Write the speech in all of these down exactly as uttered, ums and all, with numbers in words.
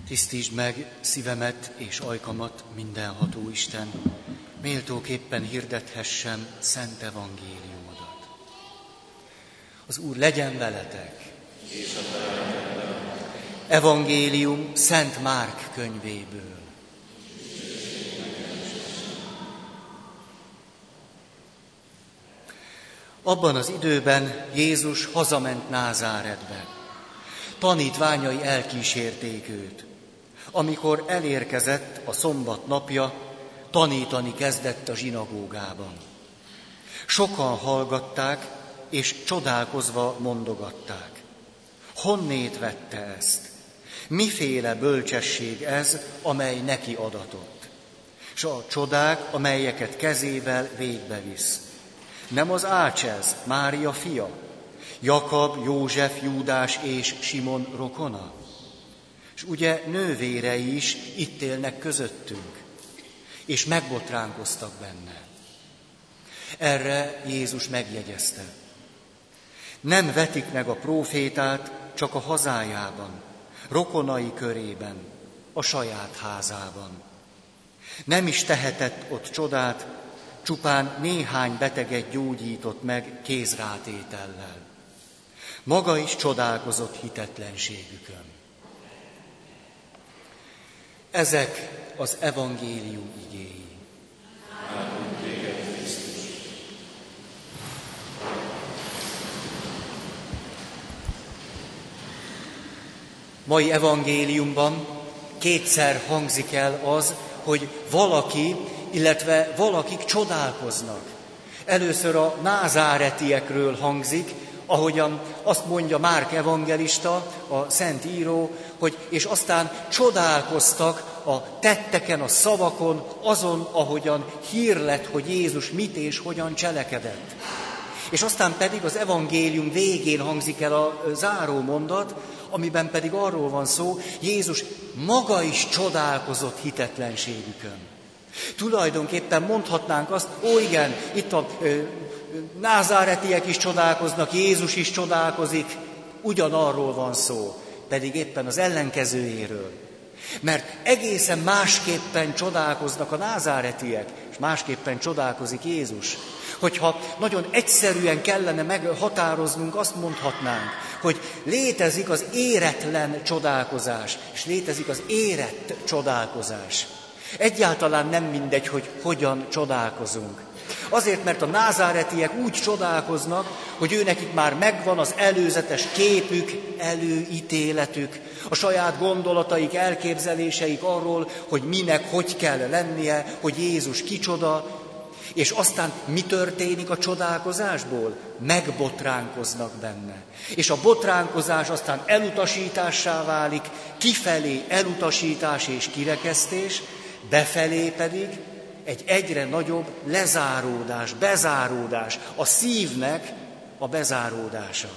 Tisztítsd meg szívemet és ajkamat, mindenható Isten, méltóképpen hirdethessem szent evangéliumodat. Az Úr legyen veletek! Evangélium Szent Márk könyvéből. Abban az időben Jézus hazament Názáretbe. Tanítványai elkísérték őt. Amikor elérkezett a szombat napja, tanítani kezdett a zsinagógában. Sokan hallgatták, és csodálkozva mondogatták. Honnét vette ezt? Miféle bölcsesség ez, amely neki adatott? S a csodák, amelyeket kezével végbevisz. Nem az ács ez, Mária fia? Jakab, József, Júdás és Simon rokona? És ugye nővérei is itt élnek közöttünk, és megbotránkoztak benne. Erre Jézus megjegyezte. Nem vetik meg a prófétát csak a hazájában, rokonai körében, a saját házában. Nem is tehetett ott csodát, csupán néhány beteget gyógyított meg kézrátétellel. Maga is csodálkozott hitetlenségükön. Ezek az evangélium igéi. Mai evangéliumban kétszer hangzik el az, hogy valaki, illetve valakik csodálkoznak. Először a názáretiekről hangzik, ahogyan azt mondja Márk evangelista, a szent író, hogy és aztán csodálkoztak a tetteken, a szavakon, azon, ahogyan hír lett, hogy Jézus mit és hogyan cselekedett. És aztán pedig az evangélium végén hangzik el a záró mondat, amiben pedig arról van szó, Jézus maga is csodálkozott hitetlenségükön. Tulajdonképpen mondhatnánk azt, ó igen, itt a ö, názáretiek is csodálkoznak, Jézus is csodálkozik, ugyanarról van szó, pedig éppen az ellenkezőjéről. Mert egészen másképpen csodálkoznak a názáretiek, és másképpen csodálkozik Jézus. Hogyha nagyon egyszerűen kellene meghatároznunk, azt mondhatnánk, hogy létezik az éretlen csodálkozás, és létezik az érett csodálkozás. Egyáltalán nem mindegy, hogy hogyan csodálkozunk. Azért, mert a názáretiek úgy csodálkoznak, hogy őnekik már megvan az előzetes képük, előítéletük, a saját gondolataik, elképzeléseik arról, hogy minek, hogy kell lennie, hogy Jézus kicsoda, és aztán mi történik a csodálkozásból? Megbotránkoznak benne. És a botránkozás aztán elutasítássá válik, kifelé elutasítás és kirekesztés, befelé pedig egy egyre nagyobb lezáródás, bezáródás, a szívnek a bezáródása.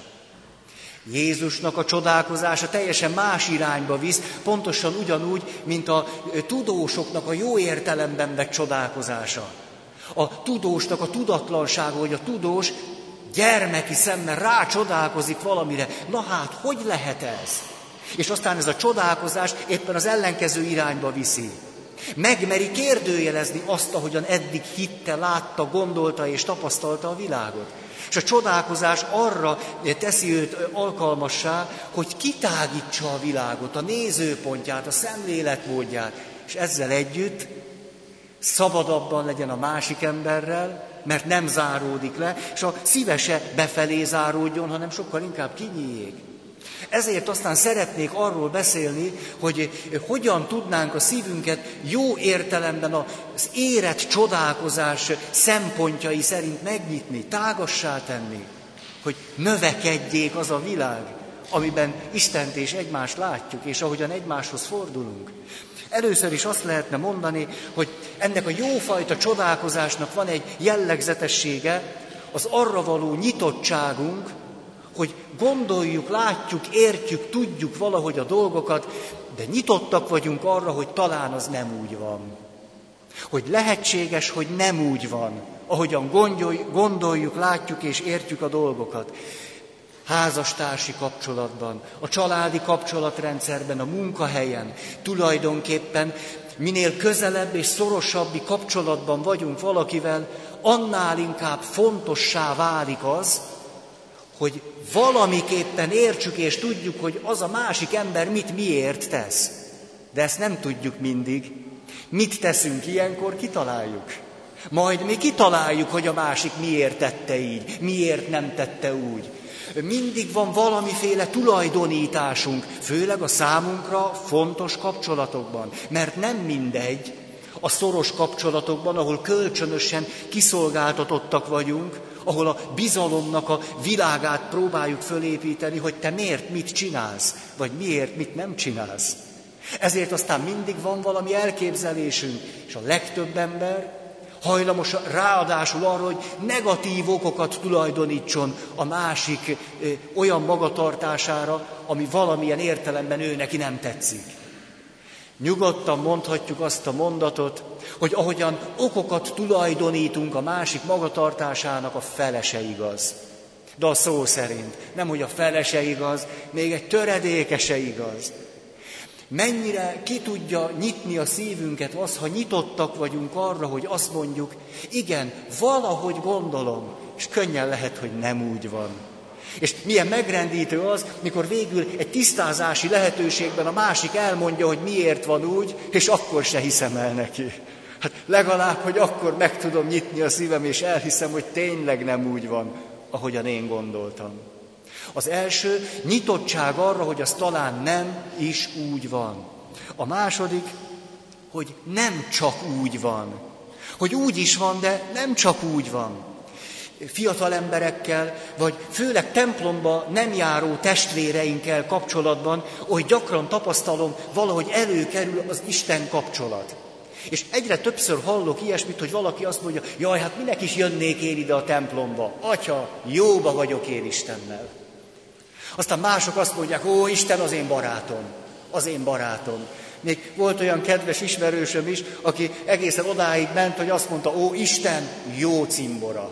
Jézusnak a csodálkozása teljesen más irányba visz, pontosan ugyanúgy, mint a tudósoknak a jó értelemben vett csodálkozása. A tudósnak a tudatlansága, hogy a tudós gyermeki szemmel rácsodálkozik valamire. Na hát, hogy lehet ez? És aztán ez a csodálkozás éppen az ellenkező irányba viszi. Megmeri kérdőjelezni azt, ahogyan eddig hitte, látta, gondolta és tapasztalta a világot. És a csodálkozás arra teszi őt alkalmassá, hogy kitágítsa a világot, a nézőpontját, a szemléletmódját, és ezzel együtt szabadabban legyen a másik emberrel, mert nem záródik le, és a szíve se befelé záródjon, hanem sokkal inkább kinyíljék. Ezért aztán szeretnék arról beszélni, hogy hogyan tudnánk a szívünket jó értelemben az érett csodálkozás szempontjai szerint megnyitni, tágassá tenni, hogy növekedjék az a világ, amiben Istent és egymást látjuk, és ahogyan egymáshoz fordulunk. Először is azt lehetne mondani, hogy ennek a jófajta csodálkozásnak van egy jellegzetessége, az arra való nyitottságunk, hogy gondoljuk, látjuk, értjük, tudjuk valahogy a dolgokat, de nyitottak vagyunk arra, hogy talán az nem úgy van. Hogy lehetséges, hogy nem úgy van, ahogyan gondoljuk, látjuk és értjük a dolgokat. házastársi kapcsolatban, a családi kapcsolatrendszerben, a munkahelyen, tulajdonképpen minél közelebb és szorosabbi kapcsolatban vagyunk valakivel, annál inkább fontossá válik az, hogy valamiképpen értsük és tudjuk, hogy az a másik ember mit miért tesz. De ezt nem tudjuk mindig. Mit teszünk ilyenkor, kitaláljuk. Majd mi kitaláljuk, hogy a másik miért tette így, miért nem tette úgy. Mindig van valamiféle tulajdonításunk, főleg a számunkra fontos kapcsolatokban. Mert nem mindegy a szoros kapcsolatokban, ahol kölcsönösen kiszolgáltatottak vagyunk, ahol a bizalomnak a világát próbáljuk fölépíteni, hogy te miért mit csinálsz, vagy miért mit nem csinálsz. Ezért aztán mindig van valami elképzelésünk, és a legtöbb ember hajlamos ráadásul arra, hogy negatív okokat tulajdonítson a másik ö, olyan magatartására, ami valamilyen értelemben ő neki nem tetszik. Nyugodtan mondhatjuk azt a mondatot, hogy ahogyan okokat tulajdonítunk a másik magatartásának, a fele se igaz. De a szó szerint, nem hogy a fele se igaz, még egy töredéke se igaz. Mennyire ki tudja nyitni a szívünket az, ha nyitottak vagyunk arra, hogy azt mondjuk, igen, valahogy gondolom, és könnyen lehet, hogy nem úgy van. És milyen megrendítő az, mikor végül egy tisztázási lehetőségben a másik elmondja, hogy miért van úgy, és akkor se hiszem el neki. Hát legalább, hogy akkor meg tudom nyitni a szívem, és elhiszem, hogy tényleg nem úgy van, ahogyan én gondoltam. Az első nyitottság arra, hogy az talán nem is úgy van. A második, hogy nem csak úgy van. Hogy úgy is van, de nem csak úgy van. Fiatal emberekkel, vagy főleg templomba nem járó testvéreinkkel kapcsolatban, hogy gyakran tapasztalom, valahogy előkerül az Isten kapcsolat. És egyre többször hallok ilyesmit, hogy valaki azt mondja, jaj, hát minek is jönnék én ide a templomba? Atya, jóba vagyok én Istennel. Aztán mások azt mondják, ó, Isten az én barátom, az én barátom. Még volt olyan kedves ismerősöm is, aki egészen odáig ment, hogy azt mondta, ó, Isten, jó cimbora.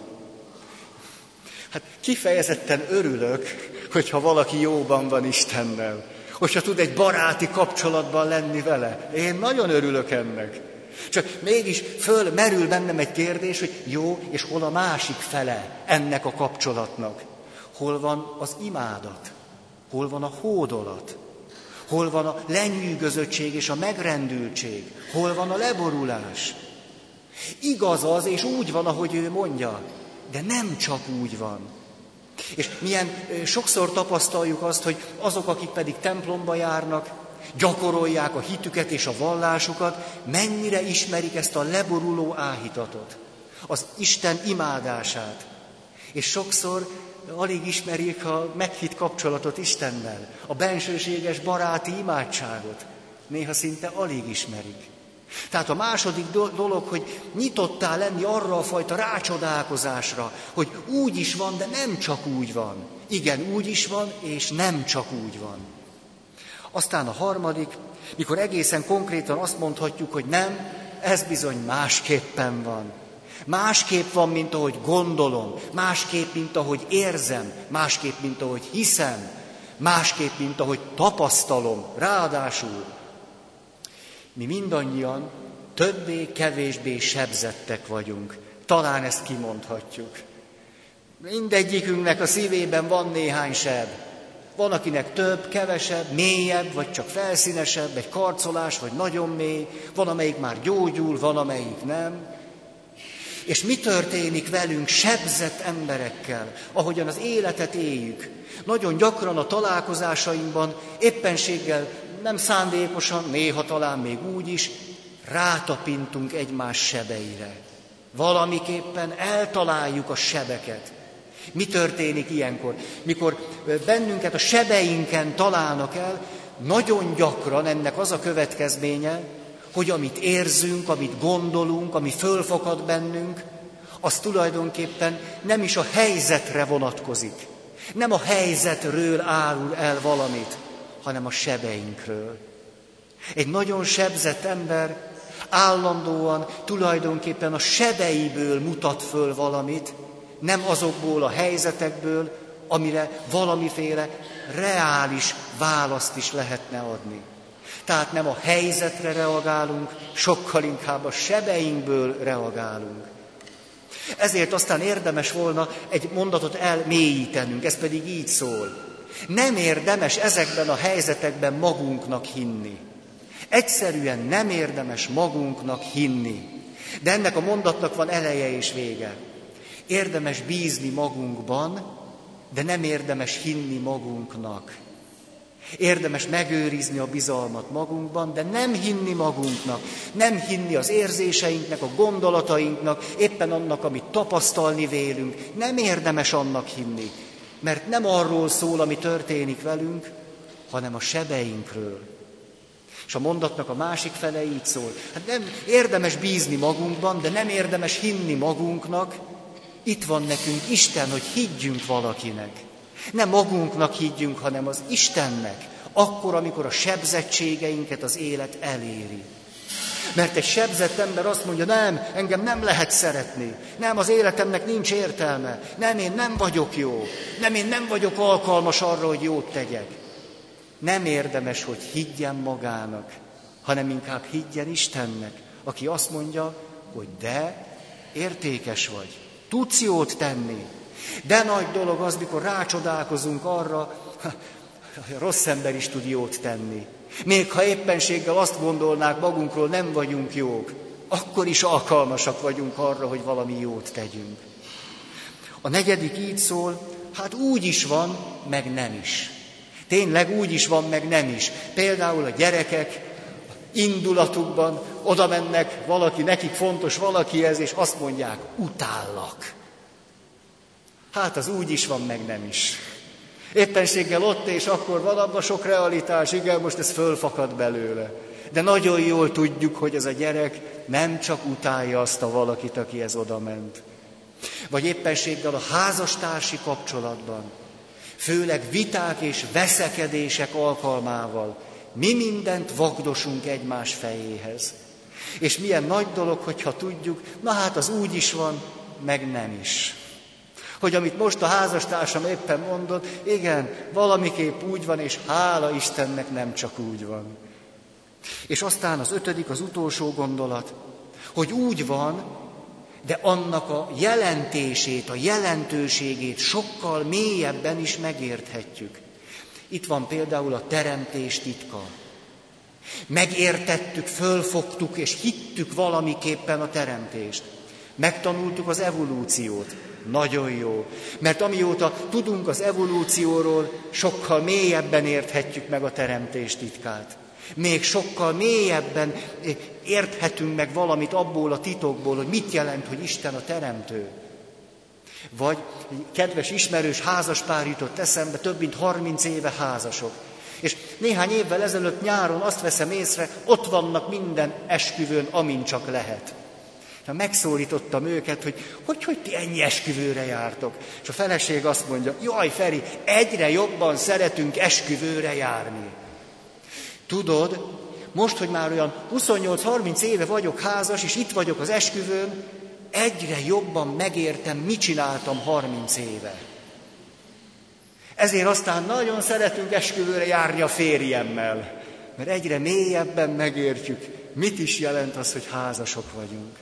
Hát kifejezetten örülök, hogyha valaki jóban van Istennel, hogyha tud egy baráti kapcsolatban lenni vele. Én nagyon örülök ennek. Csak mégis fölmerül bennem egy kérdés, hogy jó, és hol a másik fele ennek a kapcsolatnak? Hol van az imádat? Hol van a hódolat? Hol van a lenyűgözöttség és a megrendültség? Hol van a leborulás? Igaz az, és úgy van, ahogy ő mondja, de nem csak úgy van. És milyen sokszor tapasztaljuk azt, hogy azok, akik pedig templomba járnak, gyakorolják a hitüket és a vallásukat, mennyire ismerik ezt a leboruló áhítatot, az Isten imádását. És sokszor alig ismerik a meghitt kapcsolatot Istennel, a bensőséges baráti imádságot. Néha szinte alig ismerik. Tehát a második dolog, hogy nyitottá lenni arra a fajta rácsodálkozásra, hogy úgy is van, de nem csak úgy van. Igen, úgy is van, és nem csak úgy van. Aztán a harmadik, mikor egészen konkrétan azt mondhatjuk, hogy nem, ez bizony másképpen van. Másképp van, mint ahogy gondolom, másképp, mint ahogy érzem, másképp, mint ahogy hiszem, másképp, mint ahogy tapasztalom. Ráadásul mi mindannyian többé-kevésbé sebzettek vagyunk. Talán ezt kimondhatjuk. Mindegyikünknek a szívében van néhány seb. Van, akinek több, kevesebb, mélyebb, vagy csak felszínesebb, egy karcolás, vagy nagyon mély. Van, amelyik már gyógyul, van, amelyik nem. És mi történik velünk sebzett emberekkel, ahogyan az életet éljük? Nagyon gyakran a találkozásainkban éppenséggel, nem szándékosan, néha talán még úgy is, rátapintunk egymás sebeire. Valamiképpen eltaláljuk a sebeket. Mi történik ilyenkor? Mikor bennünket a sebeinken találnak el, nagyon gyakran ennek az a következménye, hogy amit érzünk, amit gondolunk, ami fölfakad bennünk, az tulajdonképpen nem is a helyzetre vonatkozik. Nem a helyzetről árul el valamit, hanem a sebeinkről. Egy nagyon sebzett ember állandóan tulajdonképpen a sebeiből mutat föl valamit, nem azokból a helyzetekből, amire valamiféle reális választ is lehetne adni. Tehát nem a helyzetre reagálunk, sokkal inkább a sebeinkből reagálunk. Ezért aztán érdemes volna egy mondatot elmélyítenünk, ez pedig így szól. Nem érdemes ezekben a helyzetekben magunknak hinni. Egyszerűen nem érdemes magunknak hinni. De ennek a mondatnak van eleje és vége. Érdemes bízni magunkban, de nem érdemes hinni magunknak. Érdemes megőrizni a bizalmat magunkban, de nem hinni magunknak. Nem hinni az érzéseinknek, a gondolatainknak, éppen annak, amit tapasztalni vélünk. Nem érdemes annak hinni, mert nem arról szól, ami történik velünk, hanem a sebeinkről. És a mondatnak a másik fele így szól. Hát nem érdemes bízni magunkban, de nem érdemes hinni magunknak. Itt van nekünk Isten, hogy higgyünk valakinek. Nem magunknak higgyünk, hanem az Istennek. Akkor, amikor a sebzettségeinket az élet eléri. Mert egy sebzett ember azt mondja, nem, engem nem lehet szeretni. Nem, az életemnek nincs értelme. Nem, én nem vagyok jó. Nem, én nem vagyok alkalmas arra, hogy jót tegyek. Nem érdemes, hogy higgyen magának, hanem inkább higgyen Istennek, aki azt mondja, hogy de, értékes vagy, tudsz jót tenni. De nagy dolog az, mikor rácsodálkozunk arra, hogy a rossz ember is tud jót tenni. Még ha éppenséggel azt gondolnák magunkról, nem vagyunk jók, akkor is alkalmasak vagyunk arra, hogy valami jót tegyünk. A negyedik így szól, hát úgy is van, meg nem is. Tényleg úgy is van, meg nem is. Például a gyerekek indulatukban oda mennek, valaki, nekik fontos valakihez, és azt mondják, utállak. Hát az úgy is van, meg nem is. Éppenséggel ott és akkor van abban sok realitás, igen, most ez fölfakad belőle. De nagyon jól tudjuk, hogy ez a gyerek nem csak utálja azt a valakit, akihez oda ment. Vagy éppenséggel a házastársi kapcsolatban, főleg viták és veszekedések alkalmával mi mindent vagdosunk egymás fejéhez. És milyen nagy dolog, hogyha tudjuk, na hát az úgy is van, meg nem is. Hogy amit most a házastársam éppen mondott, igen, valamiképp úgy van, és hála Istennek nem csak úgy van. És aztán az ötödik, az utolsó gondolat, hogy úgy van, de annak a jelentését, a jelentőségét sokkal mélyebben is megérthetjük. Itt van például a teremtés titka. Megértettük, fölfogtuk és hittük valamiképpen a teremtést. Megtanultuk az evolúciót. Nagyon jó. Mert amióta tudunk az evolúcióról, sokkal mélyebben érthetjük meg a teremtés titkát. Még sokkal mélyebben érthetünk meg valamit abból a titokból, hogy mit jelent, hogy Isten a teremtő. Vagy kedves ismerős házaspár jutott eszembe, több mint harminc éve házasok. És néhány évvel ezelőtt nyáron azt veszem észre, ott vannak minden esküvőn, amin csak lehet. Megszólítottam őket, hogy hogy, hogy ti ennyi esküvőre jártok. És a feleség azt mondja, jaj Feri, egyre jobban szeretünk esküvőre járni. Tudod, most, hogy már olyan huszonnyolc-harminc éve vagyok házas, és itt vagyok az esküvőn, egyre jobban megértem, mit csináltam harminc éve. Ezért aztán nagyon szeretünk esküvőre járni a férjemmel, mert egyre mélyebben megértjük, mit is jelent az, hogy házasok vagyunk.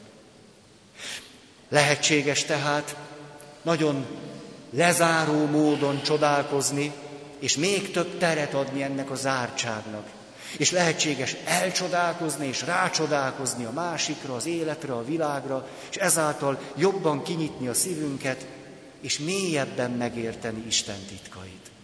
Lehetséges tehát nagyon lezáró módon csodálkozni, és még több teret adni ennek a zártságnak. És lehetséges elcsodálkozni és rácsodálkozni a másikra, az életre, a világra, és ezáltal jobban kinyitni a szívünket, és mélyebben megérteni Isten titkait.